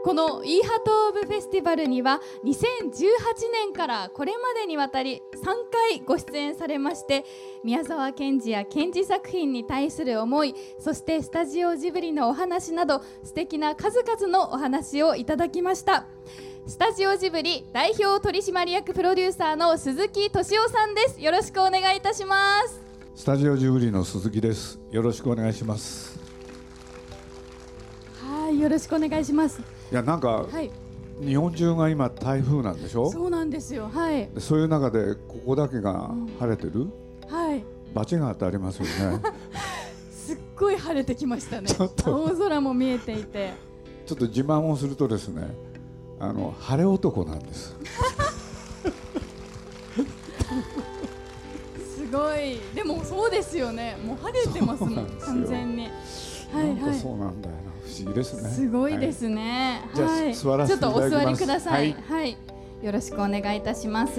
このイーハト・オブ・フェスティバルには2018年からこれまでにわたり3回ご出演されまして、宮沢賢治や賢治作品に対する思い、そしてスタジオジブリのお話など素敵な数々のお話をいただきました。スタジオジブリ代表取締役プロデューサーの鈴木敏夫さんです。よろしくお願いいたします。 スタジオジブリの鈴木です。よろしくお願いします。 はい、よろしくお願いします。 いや、なんか、 はい、 日本中が今台風なんでしょ。 そうなんですよ。はい。 そういう中でここだけが晴れてる、 はい。 罰が当たりますよね。 すっごい晴れてきましたね。 ちょっと青空も見えていて。 ちょっと自慢をするとですね、晴れ男なんです。 すごい。でもそうですよね。もう晴れてますもん、完全に。はいはい。 そうなんだよな、不思議ですね。 すごいですね。 じゃあ、 はい。 座らせていただきます。 ちょっとお座りください。 はい、 はい。よろしくお願いいたします。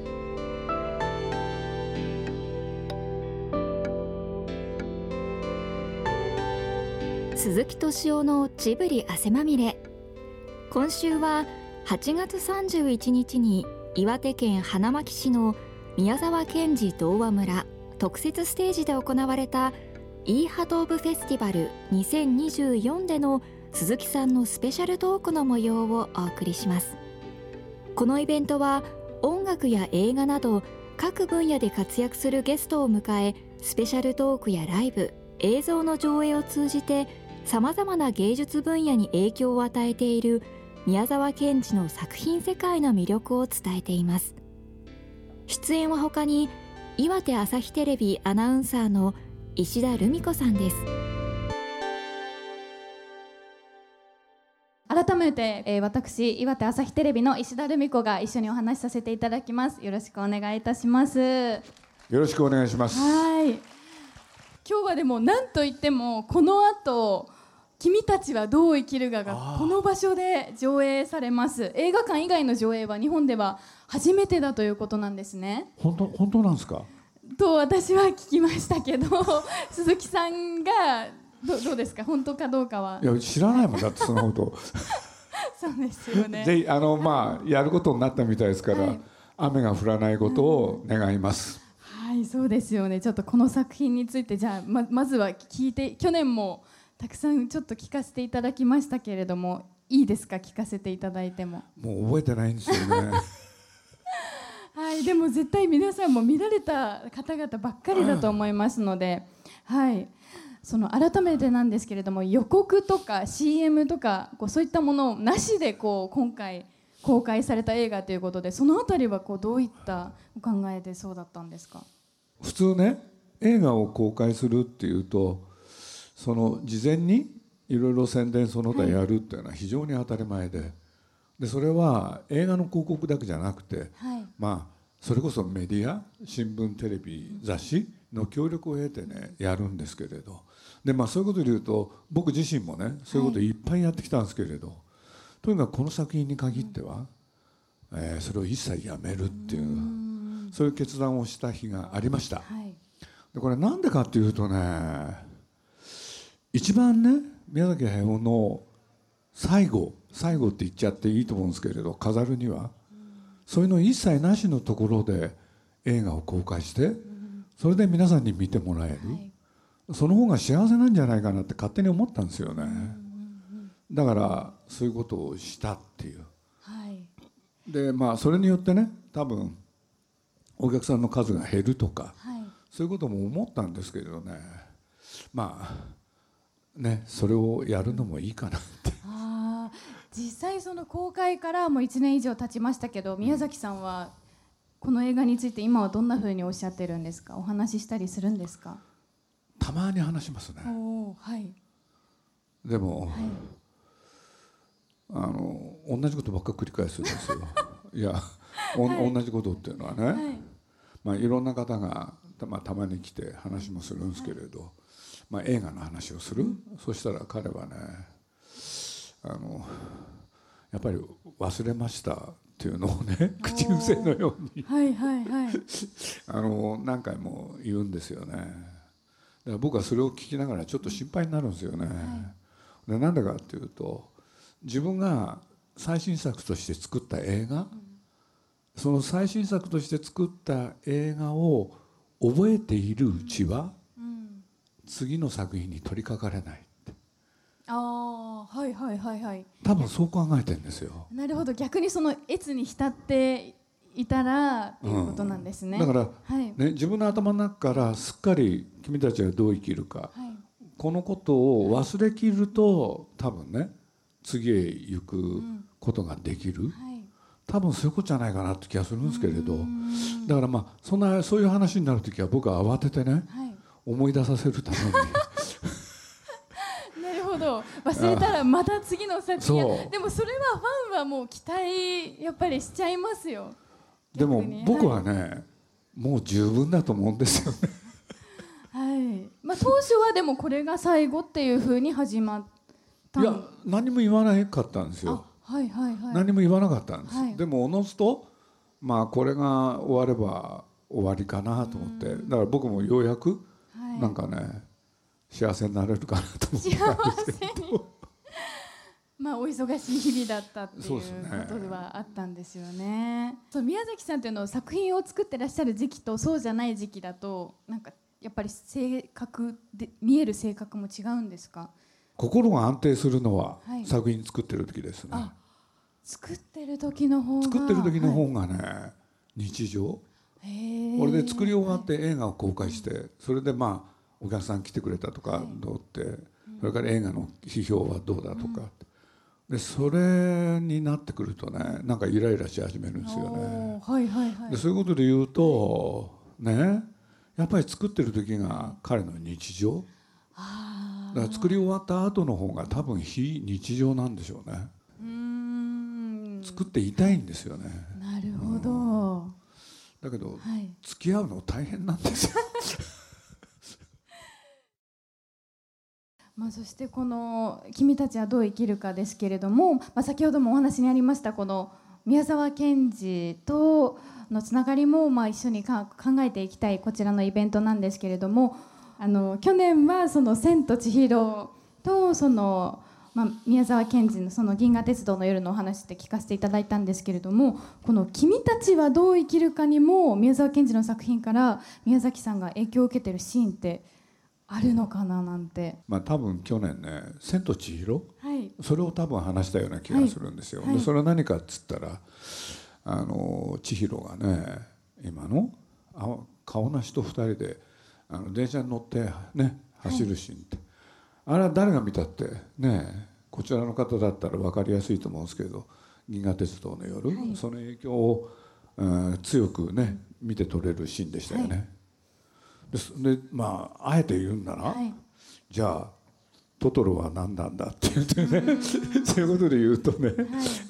鈴木敏夫のジブリ汗まみれ。今週は8月31日に岩手県花巻市の宮沢賢治童話村特設ステージで行われたイーハト・オブ・フェスティバル2024での鈴木さんのスペシャルトークの模様をお送りします。このイベントは音楽や映画など各分野で活躍するゲストを迎え、スペシャルトークやライブ、映像の上映を通じてさまざまな芸術分野に影響を与えている宮沢賢治の作品世界の魅力を伝えています。出演は他に岩手朝日テレビアナウンサーの石田留美子さんです。 改めて、私岩手朝日テレビの石田留美子が一緒にお話しさせていただきます。よろしくお願いいたします。 よろしくお願いします。 はい。今日はでも何といってもこの後君たちはどう生きるかがこの場所で上映されます。映画館以外の上映は日本では初めてだということなんですね。 本当なんですか？ と私は聞きましたけど鈴木さんがどうですか、本当かどうかは。 いや、知らないもんだってそのことそうですよね。 ぜひやることになったみたいですから、はい、雨が降らないことを願います。 はい、そうですよね。ちょっとこの作品についてじゃあ まずは聞いて、去年もたくさんちょっと聞かせていただきましたけれども、いいですか、聞かせていただいても。 もう覚えてないんですよね。 はい、でも絶対皆さんも見られた方々ばっかりだと思いますので、はい、その改めてなんですけれども、予告とか CM とかそういったものなしで今回公開された映画ということで、そのあたりはどういったお考えでそうだったんですか？ 普通ね、映画を公開するっていうと、その事前にいろいろ宣伝その他やるっていうのは非常に当たり前で、それは映画の広告だけじゃなくて、はい、それこそメディア、新聞、テレビ、雑誌の協力を得てねやるんですけれど、でそういうことで言うと僕自身もねそういうこといっぱいやってきたんですけれど、とにかくこの作品に限っては、それを一切やめるっていう、そういう決断をした日がありました。はい、でこれなんでかっていうとね、一番ね宮崎駿の最後って言っちゃっていいと思うんですけれど、飾るにはそういうの一切なしのところで映画を公開して、それで皆さんに見てもらえる、はい、その方が幸せなんじゃないかなって勝手に思ったんですよね。だからそういうことをしたっていう、はい、でそれによってね多分お客さんの数が減るとか、はい、そういうことも思ったんですけれどね、それをやるのもいいかなって。 実際その公開からもう1年以上経ちましたけど、宮崎さんはこの映画について今はどんなふうにおっしゃってるんですか？お話ししたりするんですか？ たまに話しますね。 はい、でも、はい、同じことばっか繰り返すんですよ。いや、はい、同じことっていうのはね、はい、いろんな方がたまに来て話もするんですけれど、映画の話をする、そしたら彼はねやっぱり忘れましたっていうのをね口癖のように何回も言うんですよね。だから僕はそれを聞きながらちょっと心配になるんですよね。でなんでかっていうと、 自分が最新作として作った映画、その最新作として作った映画を覚えているうちは、次の作品に取り掛かれないって。 はいはいはいはい。 多分そう考えてるんですよ。 なるほど、逆にその越に浸っていたらっていうことなんですね。 だから、 はいね、自分の頭の中からすっかり君たちがどう生きるか、 はい、 このことを忘れきると多分ね次へ行くことができる、 はい、 多分そういうことじゃないかなって気がするんですけれど、だからまあそういう話になるときは僕は慌ててね、 はい、 思い出させるためになるほど、忘れたらまた次の作品。 そうでもそれはファンはもう期待やっぱりしちゃいますよ。 でも僕はね、 はい、 もう十分だと思うんですよねはい、まあ、当初はでもこれが最後っていうふうに始まったいや何も言わなかったんですよ。 はいはいはい、 何も言わなかったんです、 はい、 でもおのずとまあこれが終われば終わりかなと思って、だから僕もようやくなんかね、幸せになれるかなと思ってたんですけどまあお忙しい日々だったっていうことではあったんですよね。そう、宮崎さんというのは作品を作ってらっしゃる時期とそうじゃない時期だとなんかやっぱり性格で見える性格も違うんですか？ 心が安定するのははい、 作品作ってる時ですね。 作ってる時の方が作ってる時の方がね、日常。これで作り終わって映画を公開して、それでまあお客さん来てくれたとかどうって、それから映画の批評はどうだとか、でそれになってくるとね、なんかイライラし始めるんですよね。 はいはいはい、 でそういうことで言うとね、やっぱり作ってる時が彼の日常だから、作り終わった後の方が多分非日常なんでしょうね。作っていたいんですよね。 なるほど、 だけど、 はい、 付き合うの大変なんですよまあ、そしてこの「君たちはどう生きるか」ですけれども、まあ、先ほどもお話にありましたこの宮沢賢治とのつながりもまあ一緒に考えていきたいこちらのイベントなんですけれども、去年はその千と千尋とその、まあ、宮沢賢治のその銀河鉄道の夜のお話って聞かせていただいたんですけれども、この「君たちはどう生きるか」にも宮沢賢治の作品から宮崎さんが影響を受けてるシーンってあるのかななんて。 まあ多分去年ね「千と千尋」 はい、 それを多分話したような気がするんですよ、 はいはい、 でそれは何かっつったら千尋がね今の顔なしと2人で電車に乗ってね走るシーンって、あれは誰が見たってね、こちらの方だったら分かりやすいと思うんですけど「銀河鉄道の夜」その影響を、強くね見て取れるシーンでしたよね。でまああえて言うんなら、じゃあトトロは何なんだって言ってねそういうことで言うとね、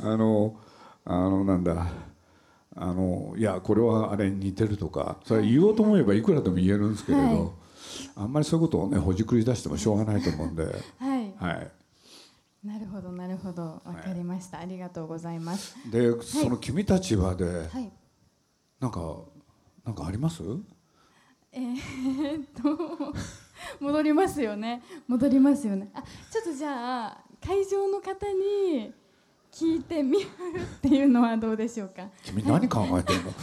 なんだいやこれはあれに似てるとか、それ言おうと思えばいくらでも言えるんですけれど、あんまりそういうことをねほじくり出してもしょうがないと思うんで、はい、 なるほどなるほど、分かりました、ありがとうございます。 でその「君たちは」で、なんかあります？ 戻りますよね、戻りますよね。ちょっとじゃあ会場の方に聞いてみるっていうのはどうでしょうか。 君何考えてるの？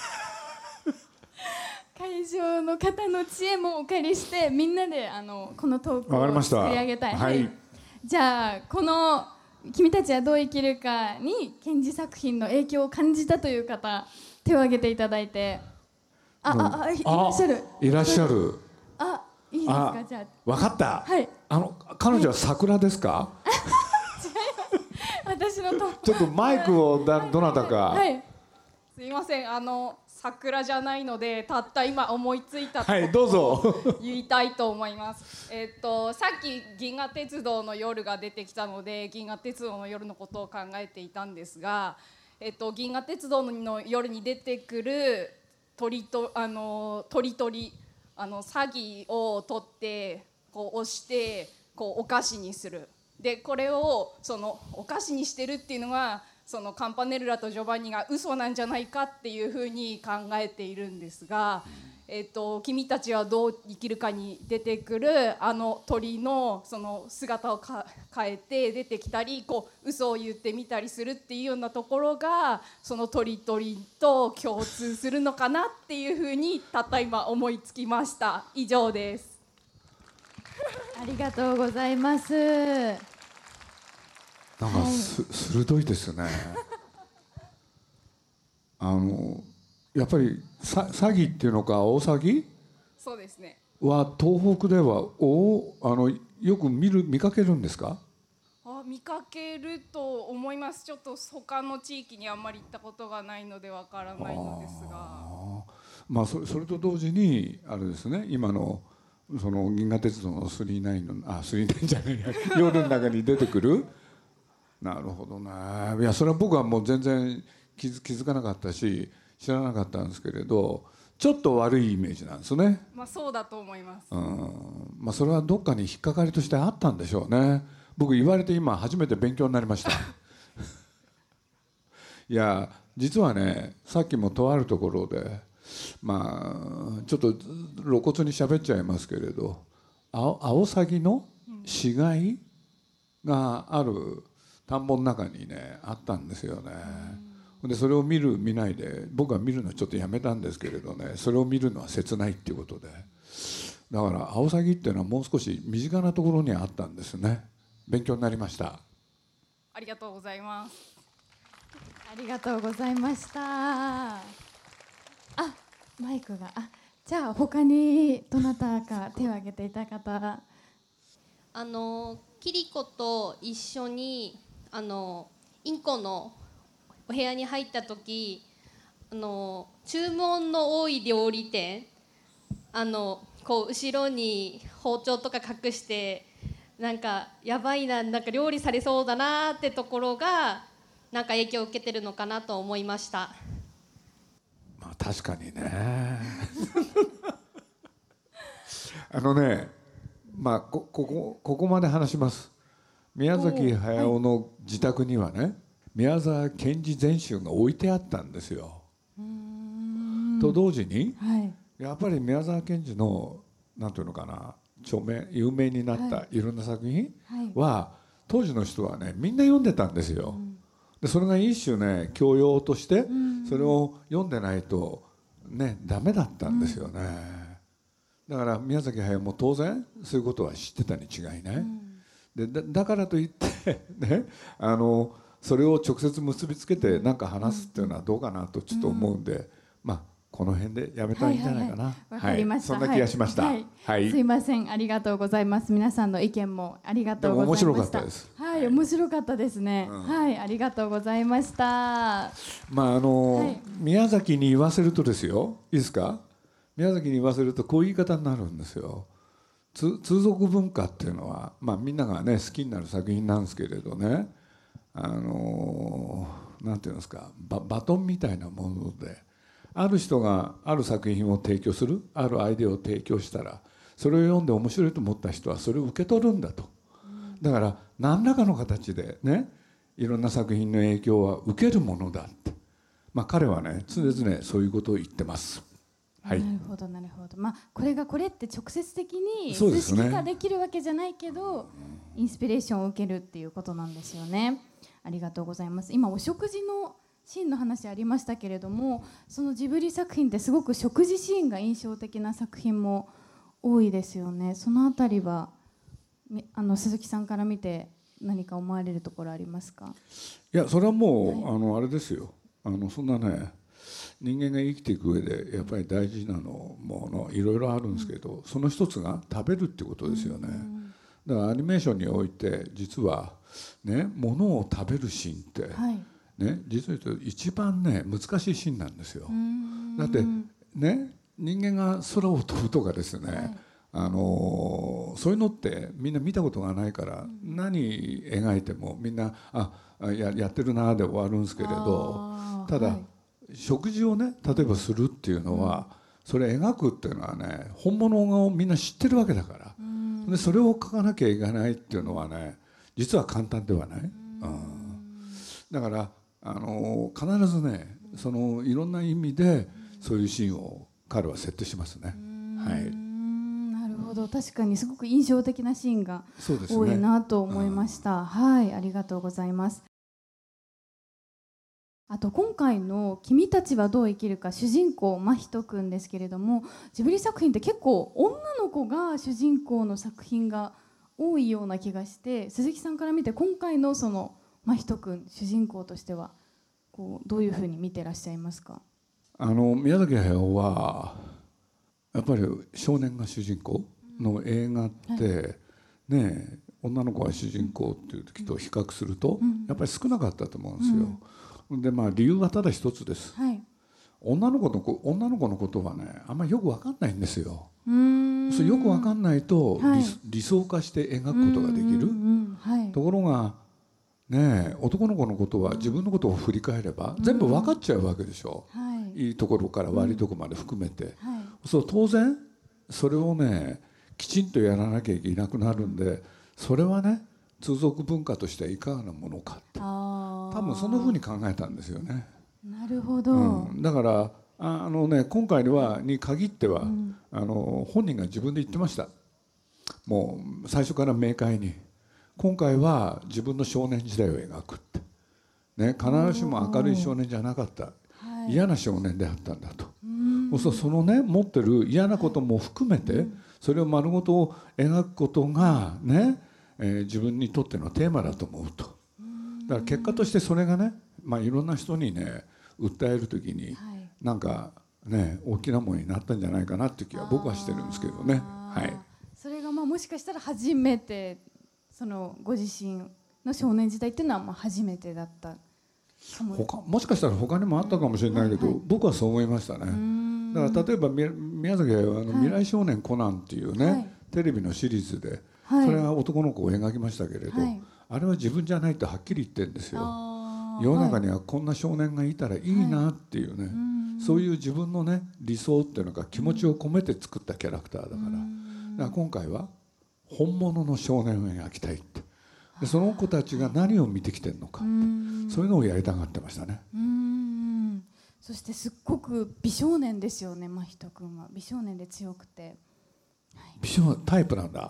会場の方の知恵もお借りしてみんなでこのトークを作り上げたい。 はい、 じゃあこの「君たちはどう生きるか」に賢治作品の影響を感じたという方手を挙げていただいて。いらっしゃる。 いらっしゃる。 いいですか。じゃあ分かった。 はい。 彼女は桜ですか？ 違います。私のちょっとマイクをどなたか。 はい。すいません、桜じゃないのでたった今思いついたはい、どうぞ言いたいと思います。さっき銀河鉄道の夜が出てきたので銀河鉄道の夜のことを考えていたんですが、銀河鉄道の夜に出てくる鳥詐欺を取ってこう押してこうお菓子にする。でこれをそのお菓子にしてるっていうのがそのカンパネルラとジョバンニが嘘なんじゃないかっていうふうに考えているんですが、 君たちはどう生きるかに出てくるあの鳥のその姿を変えて出てきたり、こう嘘を言ってみたりするっていうようなところがその鳥と共通するのかなっていうふうにたった今思いつきました。以上です。 ありがとうございます。 なんか鋭いですね。やっぱり詐欺っていうのか大詐欺そうですね。 は東北ではよく見かけるんですか？ 見かけると思います。ちょっと他の地域にあんまり行ったことがないのでわからないのですが、 まあそれと同時にあれですね、今のその銀河鉄道の39じゃないや夜の中に出てくるなるほどね。いやそれは僕はもう全然気づかなかったし知らなかったんですけれど、ちょっと悪いイメージなんですね。 そうだと思います。 それはどっかに引っかかりとしてあったんでしょうね。僕言われて今初めて勉強になりましたいや実はね、さっきもとあるところでちょっと露骨に喋っちゃいますけれど、アオサギの死骸がある田んぼの中にねあったんですよね。でそれを見ないで僕は見るのちょっとやめたんですけれどね、それを見るのは切ないっていうことで、だからアオサギっていうのはもう少し身近なところにあったんですね。勉強になりました。 ありがとうございます。 ありがとうございました。マイクがじゃあ他にどなたか手を挙げていた方。 キリコと一緒にインコのお部屋に入った時、注文の多い料理店、こう後ろに包丁とか隠してなんかやばいな、なんか料理されそうだなってところがなんか影響を受けてるのかなと思いました。 確かにねここまで話します。宮崎駿の自宅にはね、宮沢賢治全集が置いてあったんですよ。と同時に、やっぱり宮沢賢治のなんていうのかな、有名になったいろんな作品は、当時の人はねみんな読んでたんですよ。でそれが一種ね教養としてそれを読んでないとねダメだったんですよね。だから宮崎駿も当然そういうことは知ってたに違いない。でだからといってねそれを直接結びつけて何か話すっていうのはどうかなとちょっと思うんで、この辺でやめたらいいんじゃないかな。 わかりました。 そんな気がしました。 すいません、ありがとうございます。皆さんの意見もありがとうございました。 面白かったです。 面白かったですね。ありがとうございました。 宮崎に言わせるとですよ、いいですか？宮崎に言わせるとこういう言い方になるんですよ。通俗文化っていうのは、みんながね好きになる作品なんですけれどね、なんていうんですか、バトンみたいなもので、ある人がある作品を提供する、あるアイデアを提供したら、それを読んで面白いと思った人はそれを受け取るんだと。だから何らかの形でね、いろんな作品の影響は受けるものだって、彼はね常々そういうことを言ってます。なるほどなるほど。これがこれって直接的に数式化できるわけじゃないけど、インスピレーションを受けるっていうことなんですよね。ありがとうございます。今お食事のシーンの話ありましたけれども、そのジブリ作品ってすごく食事シーンが印象的な作品も多いですよね。そのあたりは鈴木さんから見て何か思われるところありますか？ いやそれはもう、あれですよ、そんなね人間が生きていく上でやっぱり大事なものいろいろあるんですけど、その一つが食べるってことですよね。だからアニメーションにおいて実はね、ものを食べるシーンって、実は言うと一番ね難しいシーンなんですよ。だってね、人間が空を飛ぶとかですね、そういうのってみんな見たことがないから、何描いてもみんなやってるなで終わるんですけれど、ただ、食事をね例えばするっていうのは、それ描くっていうのはね本物をみんな知ってるわけだから、でそれを描かなきゃいけないっていうのはね実は簡単ではない。だから必ずねいろんな意味でそういうシーンを彼は設定しますね。はい、 なるほど、確かにすごく印象的なシーンがそうですね、 多いなと思いました。はい、ありがとうございます。あと今回の「君たちはどう生きるか」主人公真人くんですけれども、ジブリ作品って結構女の子が主人公の作品が多いような気がして、鈴木さんから見て今回のその真人くん主人公としてはこうどういうふうに見てらっしゃいますか？ 宮崎駿はやっぱり少年が主人公の映画って、ね、女の子が主人公っていう時と比較するとやっぱり少なかったと思うんですよ。で理由はただ一つです、はい、女の子のことはねあんまりよく分かんないんですよ。そうよく分かんないと、はい、理想化して描くことができる、はい、ところがね男の子のことは自分のことを振り返れば全部分かっちゃうわけでしょ、はい、いいところから悪いところまで含めて、はい、そう当然それをねきちんとやらなきゃいけなくなるんで、それはね通俗文化としてはいかがなものかって多分そんなふうに考えたんですよね。 なるほど、 だから今回に限っては、本人が自分で言ってました。もう最初から明快に今回は自分の少年時代を描くって、ね、必ずしも明るい少年じゃなかった、嫌な少年であったんだと。そのね持ってる嫌なことも含めて、それを丸ごと描くことがね、自分にとってのテーマだと思うと。だから結果としてそれがね、いろんな人にね訴える時に、なんかね大きなものになったんじゃないかなっていう気は僕はしてるんですけどね。はい、 それがもしかしたら初めてそのご自身の少年時代っていうのは初めてだったもしかしたら他にもあったかもしれないけど、僕はそう思いましたね。だから例えば宮崎駿は未来少年コナンっていうね、テレビのシリーズで、それは男の子を描きましたけれど、あれは自分じゃないとはっきり言ってるんですよ。世の中にはこんな少年がいたらいいなっていうね、そういう自分のね理想っていうのが気持ちを込めて作ったキャラクターだから、だから今回は本物の少年を描きたいって、でその子たちが何を見てきてるのかって、そういうのをやりたがってましたね。 そしてすっごく美少年ですよね。真人君は美少年で強くて、 美少年タイプなんだ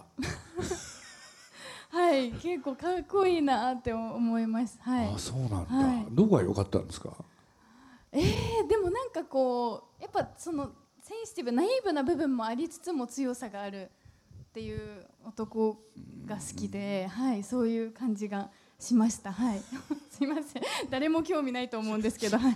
はい、結構かっこいいなって思います。はい、 そうなんだ、どこが良かったんですか？ でもなんかこうやっぱそのセンシティブナイーブな部分もありつつも強さがあるっていう男が好きで、そういう感じがしました。すいません、誰も興味ないと思うんですけど、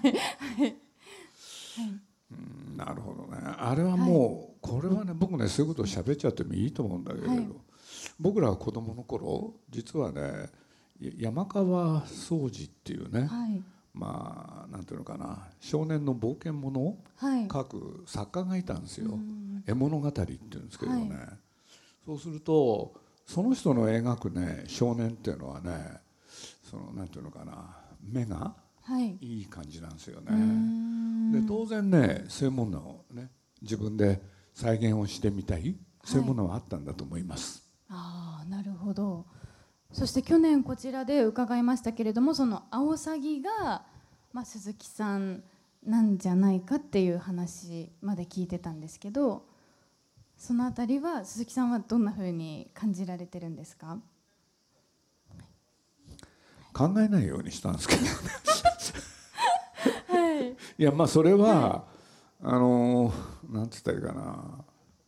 なるほどね。あれはもう、これはね僕ねそういうことを喋っちゃってもいいと思うんだけれど、僕らが子供の頃実はね山川惣治っていうね、なんていうのかな、少年の冒険ものを書く作家がいたんですよ。絵物語っていうんですけどね、そうするとその人の描くね少年っていうのはね、そのなんていうのかな、目がいい感じなんですよね。で当然ねそういうものをね自分で再現をしてみたい、そういうものはあったんだと思います。 なるほど。そして去年こちらで伺いましたけれども、そのアオサギが、鈴木さんなんじゃないかっていう話まで聞いてたんですけど、そのあたりは鈴木さんはどんなふうに感じられてるんですか？ 考えないようにしたんですけどいやそれは、なんて言ったらいいかな、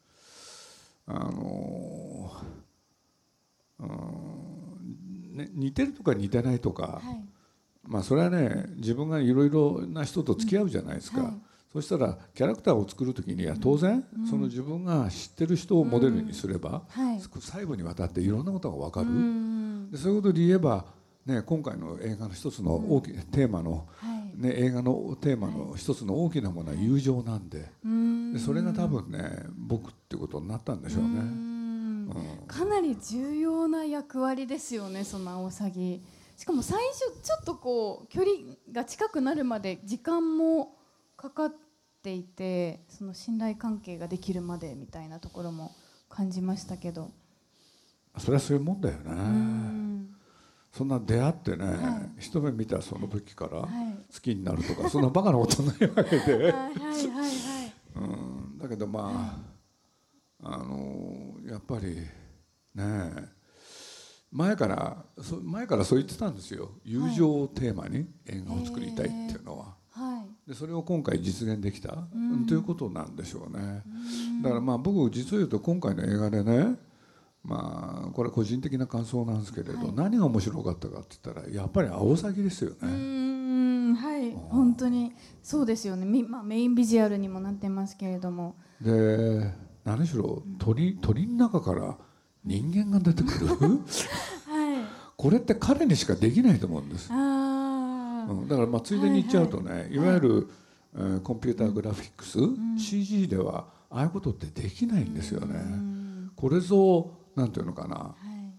似てるとか似てないとか、それはね自分がいろいろな人と付き合うじゃないですか。そしたらキャラクターを作る時には当然、その自分が知ってる人をモデルにすれば、細部にわたっていろんなことが分かる。でそういうことで言えば、今回の映画の一つの大きなテーマの、映画のテーマの一つの大きなものは友情なんで、それが多分ね僕ってことになったんでしょうね。 かなり重要な役割ですよね、そのアオサギ。しかも最初ちょっとこう距離が近くなるまで時間もかかっていて、その信頼関係ができるまでみたいなところも感じましたけど。 それはそういうもんだよね。そんな出会ってね、一目見たその時から好きになるとか、そんなバカなことないわけでだけどまあ、やっぱりね前からそう言ってたんですよ。友情をテーマに映画を作りたいっていうのは。でそれを今回実現できた、ということなんでしょうね。だからまあ僕実を言うと今回の映画でね、まあこれ個人的な感想なんですけれど、何が面白かったかって言ったらやっぱりアオサギですよね。 はい、本当にそうですよね。メインビジュアルにもなってますけれども。 で何しろ鳥の中から人間が出てくるこれって彼にしかできないと思うんです。だからまあついでに言っちゃうとね、いわゆる、コンピューターグラフィックス、CG ではああいうことってできないんですよね。これぞなんていうのかな、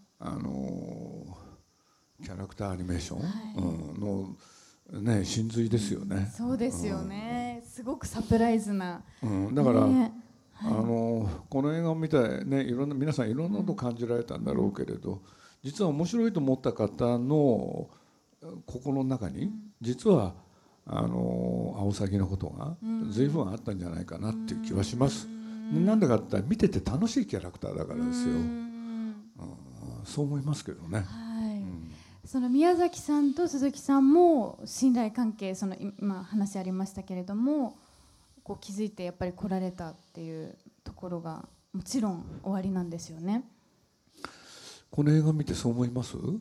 キャラクターアニメーション、のね真髄ですよね。 そうですよね。すごくサプライズな。 だから、この映画を見てね、皆さんいろんなことを感じられたんだろうけれど、実は面白いと思った方の心の中に実はアオサギのことが随分あったんじゃないかなっていう気はします。なんでかって言ったら見てて楽しいキャラクターだからですよ。そう思いますけどね。 その宮崎さんと鈴木さんも信頼関係、その今話ありましたけれども、こう気づいてやっぱり来られたっていうところがもちろん終わりなんですよね。 この映画見てそう思います？ この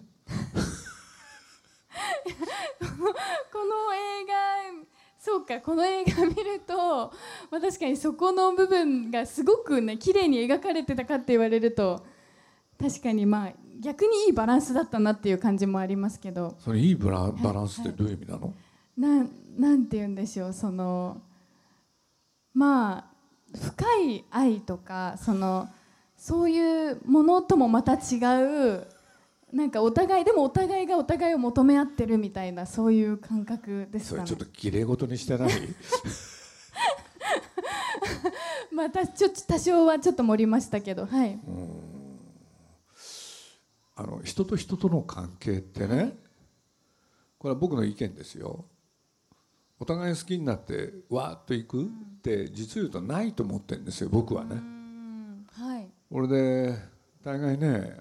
映画、そうか、この映画見ると、確かにそこの部分がすごくね綺麗に描かれてたかって言われると、確かにまあ逆にいいバランスだったなっていう感じもありますけど。 それいいバランスってどういう意味なの？ なんて言うんでしょう、そのまあ深い愛とかそういうものともまた違う、なんかお互いがお互いを求め合ってるみたいな、そういう感覚ですかね。 それちょっと綺麗事にしてない？ まあ多少はちょっと盛りましたけど、はい。 人と人との関係ってね、これは僕の意見ですよ。お互い好きになってわーっといくって実を言うとないと思ってるんですよ、僕はね。これで大概ね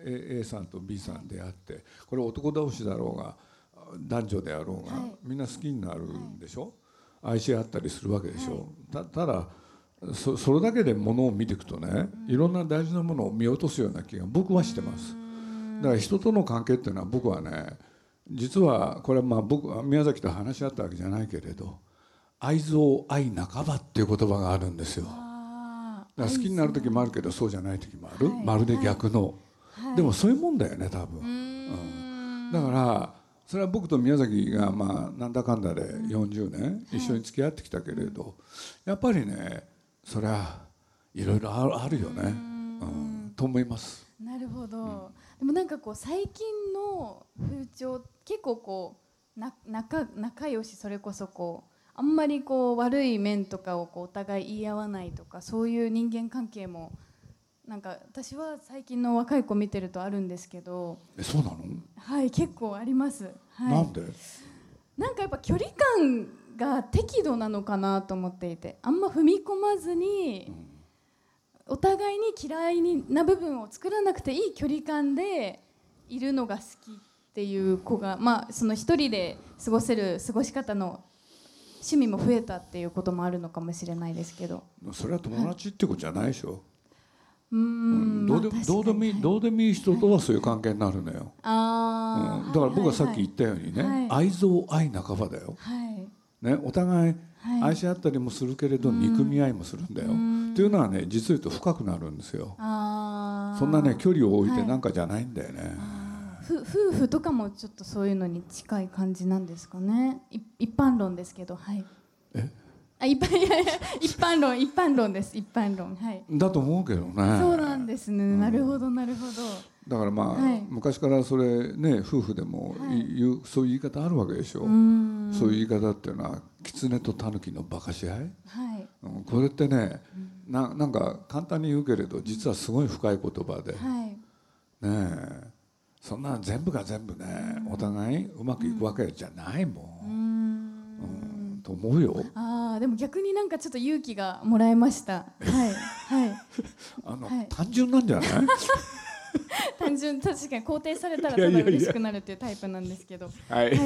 A さんと B さんであって、これ男同士だろうが男女であろうが、みんな好きになるんでしょ、愛し合ったりするわけでしょ。ただそれだけでものを見ていくとね、いろんな大事なものを見落とすような気が僕はしてます。だから人との関係っていうのは僕はね、実はこれはまあ僕は宮崎と話し合ったわけじゃないけれど、愛憎愛半ばっていう言葉があるんですよ。だから好きになる時もあるけどそうじゃない時もある、まるで逆の、でもそういうもんだよね多分。だからそれは僕と宮崎がまあなんだかんだで40年一緒に付き合ってきたけれど、やっぱりねそれはいろいろあるよね、と思います。 なるほど。でもなんかこう最近の風潮結構こう仲良し、それこそこうあんまりこう悪い面とかをこうお互い言い合わないとか、そういう人間関係もなんか私は最近の若い子見てるとあるんですけど。 そうなの？ はい、結構あります。 なんで？ なんかやっぱ距離感が適度なのかなと思っていて、あんま踏み込まずに、お互いに嫌いな部分を作らなくていい距離感でいるのが好きっていう子が、まあその一人で過ごせる過ごし方の趣味も増えたっていうこともあるのかもしれないですけど。 それは友達ってことじゃないでしょ。どうでもいい人とはそういう関係になるのよ。だから僕はさっき言ったようにね、愛憎愛半ばだよ。ね、お互い愛し合ったりもするけれど憎み合いもするんだよ。っていうのはね、実を言うと深くなるんですよ。そんなね距離を置いてなんかじゃないんだよね。 夫婦とかもちょっとそういうのに近い感じなんですかね。一般論ですけど、はい。一般論です。一般論、はい。 だと思うけどね。 そうなんですね。なるほどなるほど。 だからまあ、昔からそれね夫婦でもそういう言い方あるわけでしょ。そういう言い方っていうのは狐と狸の馬鹿し合い。これってね、なんか簡単に言うけれど実はすごい深い言葉で、ねえ、そんな全部が全部ねお互いうまくいくわけじゃないもん、と思うよ。 でも逆になんかちょっと勇気がもらえました。はいはいはい、 単純なんじゃない？ 単純、確かに肯定されたらただ嬉しくなるっていうタイプなんですけど。 はい、 はい、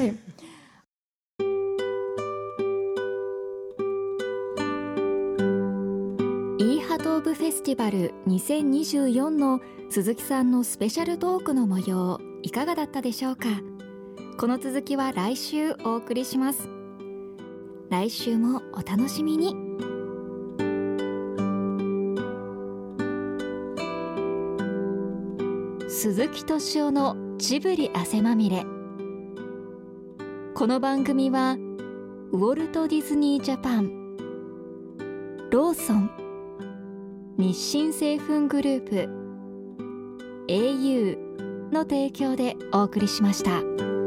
イーハトーブフェスティバル2024の鈴木さんのスペシャルトークの模様、いかがだったでしょうか。この続きは来週お送りします。来週もお楽しみに。鈴木敏夫のジブリ汗まみれ。この番組はウォルト・ディズニー・ジャパン、ローソン、日清製粉グループ、au の提供でお送りしました。